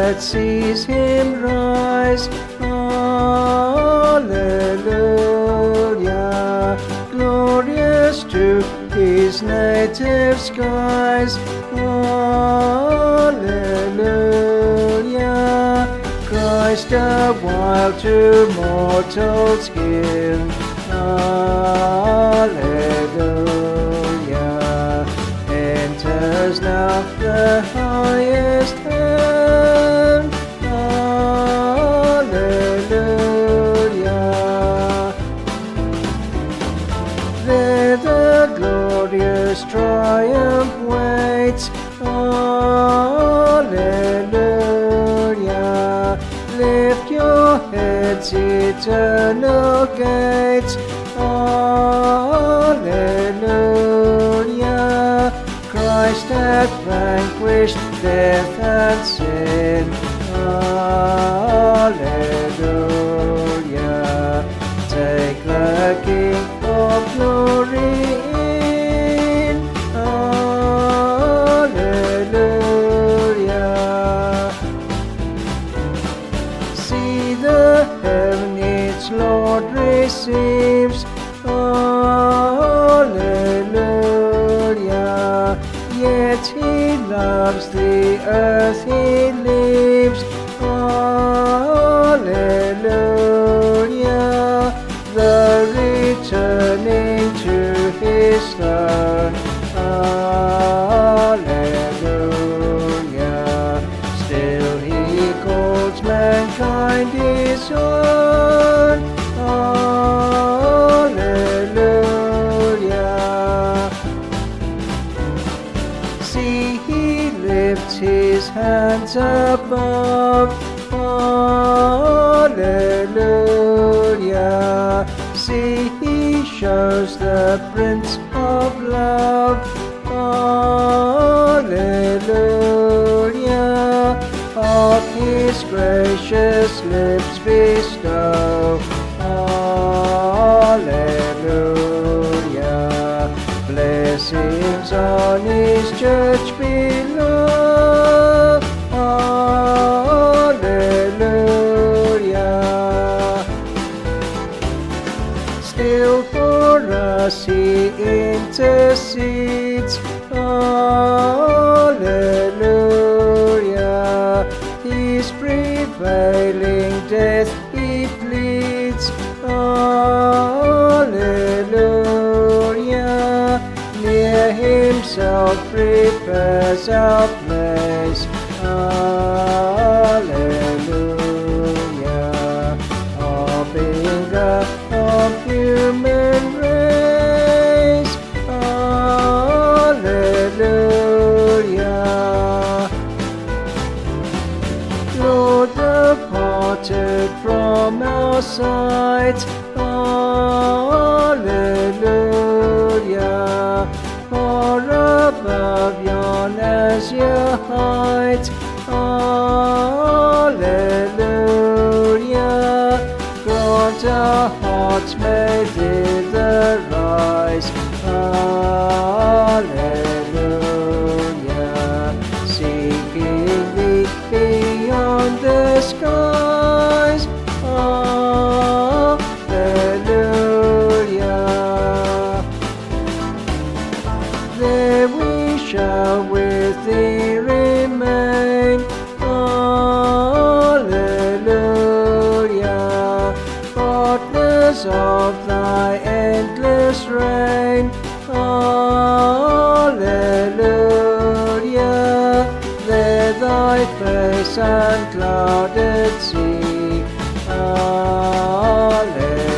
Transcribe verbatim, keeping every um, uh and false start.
that sees him rise. Hallelujah, glorious to his native skies. Hallelujah, Christ a while to mortals given. Hallelujah, enters now the highest heaven. Hallelujah, there the glorious triumph waits. Hallelujah, lift your heads, eternal gates. Hallelujah, Christ hath vanquished death and sin. Hallelujah, take the King of glory in. Hallelujah, see the heaven its Lord receives. Hallelujah, yet he loves the earth he leaves. Hallelujah, the returning to his throne. Hallelujah, still he calls mankind his own. Hallelujah, see he lifts his hands above. Hallelujah, see he shows the Prince of love. Hallelujah, of his gracious lips bestow. Hallelujah, blessings on his church below. Hallelujah, still for us he intercedes. Hallelujah, his prevailing death he pleads. Hallelujah, near himself prepares our place. Hallelujah, our bringer of human race. Hallelujah, Lord departed from our sight. Hallelujah, far above yon azure height. Hallelujah, grant our hearts may thither rise. Hallelujah, seeking thee beyond the skies. Hallelujah, there we shall with thee remain. Hallelujah, partners of thy endless reign. Hallelujah, there thy face unclouded see. Hallelujah.